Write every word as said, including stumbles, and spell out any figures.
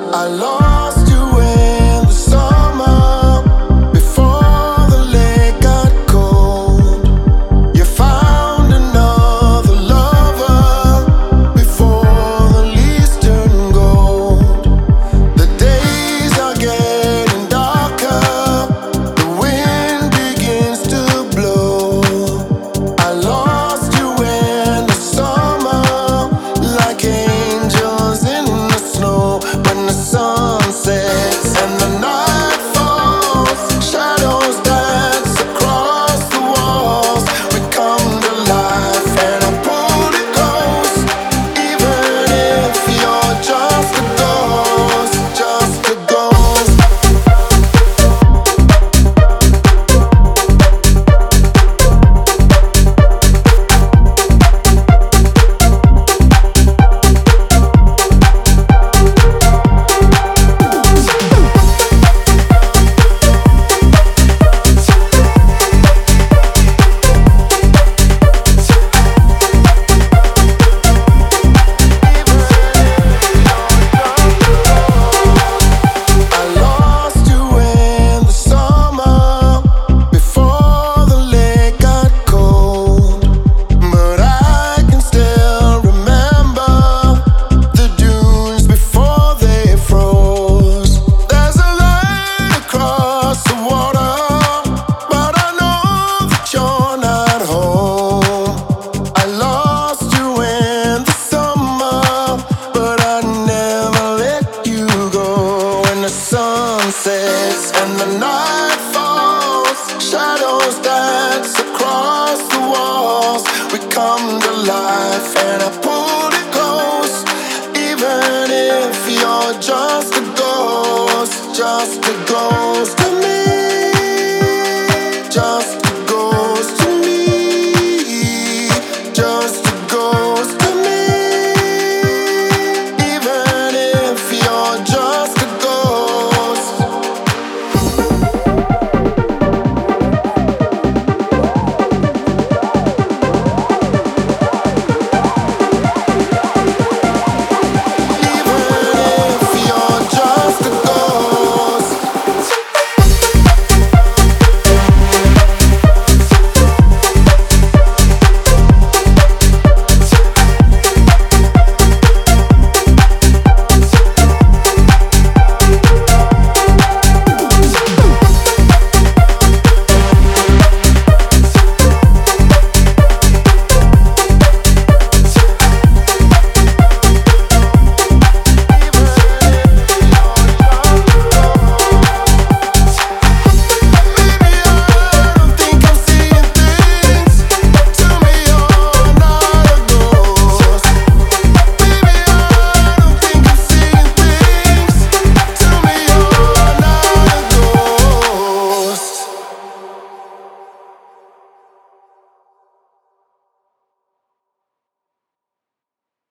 I lost you in the summer before the lake got cold. You found another lover before the leaves turn gold. The days are getting darker, the wind begins to blow. I lost you in the summer like angels in the snow. When the sun sets and the night falls, shadows dance across the walls. We come to life and I pulled it close. Even if you're just a ghost, just a ghost. I lost you in the summer before the lake got cold, but I can still remember the dunes before they froze. There's a line across the water, but I know that you're not home. I lost you in the summer, but I never let you go. When the sun sets and the night falls, shadows dance across the walls. We come to life and I pulled it close. Even if you're just a ghost, just a ghost to me, just